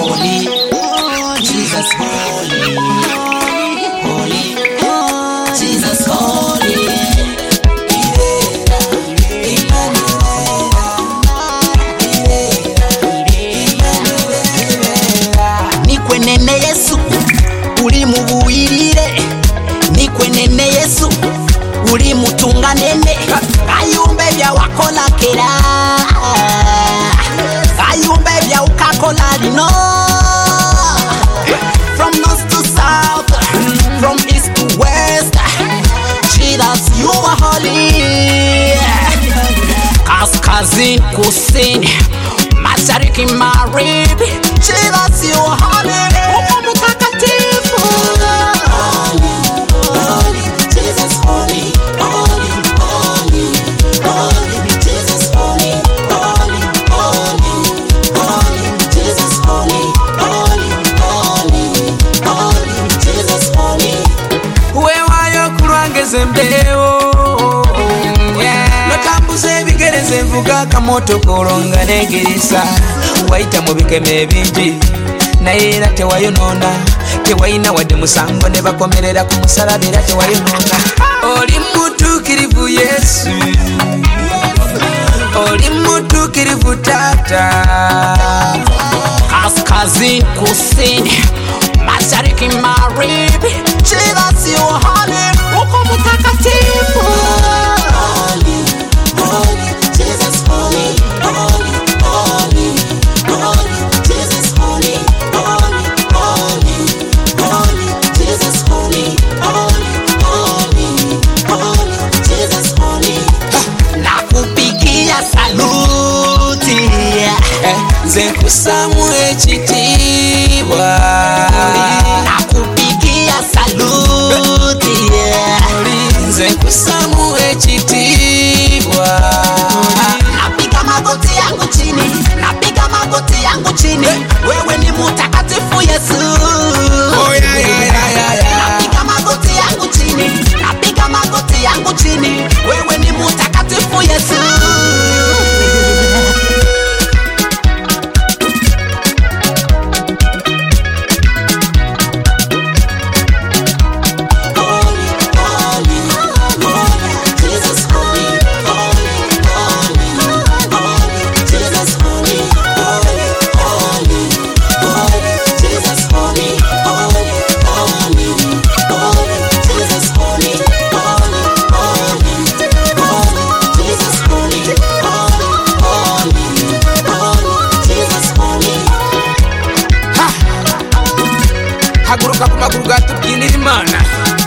holy, Jesus holy, holy, Jesus holy. Nikwenene Yesu uri mubuirire, nikwenene Yesu uri mutunganene, ayumbe bya wakola kera, ayumbe bya ukakola lino. From north to south, from east to west, Jesus you are holy. Kaskazini kusini, mashariki magharibi, Jesus you are holy. Uko mtakatifu. Holy, Jesus holy, holy, holy, holy, Jesus holy, holy, holy, holy, Jesus holy, holy, holy, holy, Jesus holy. Wewayo kurwangeze mbeo, natambuze bigereze mvuga kamoto koronga negirisa, waita mu bikeme bingi naye era tewayonona, tewayina wadde musango ne bakomerera ku musaraba era tewayonona. Oli mutuukirivu Yesu, oli mutuukirivu Taata. Kaskazini kusini, mashariki magharibi, Jesus you are holy. Uko mtakatifu. Holy, holy, Jesus holy, holy, holy, holy, Jesus holy, holy, holy, holy, Jesus holy, holy, holy, holy, Jesus holy. Nakupigia saluti, Nze nkusamu ekitiibwa, nakupigia saluti, nze nkusamu ekitiibwa. napiga magoti yangu chini, napiga magoti yangu chini, wewe ni mtakatifu Yesu. Oh, yeah, yeah, yeah, yeah, yeah. Napiga magoti yangu chini, napiga magoti yangu chini, wewe ni mtakatifu Yesu. Holy, holy, holy, Jesus holy, holy, holy, holy, Jesus holy, holy, holy, holy, Jesus holy, holy, holy, holy, Jesus holy, holy, holy, holy, Jesus holy, holy, holy, Jesus holy. Haguruka ku maguru gatubyinira Imana.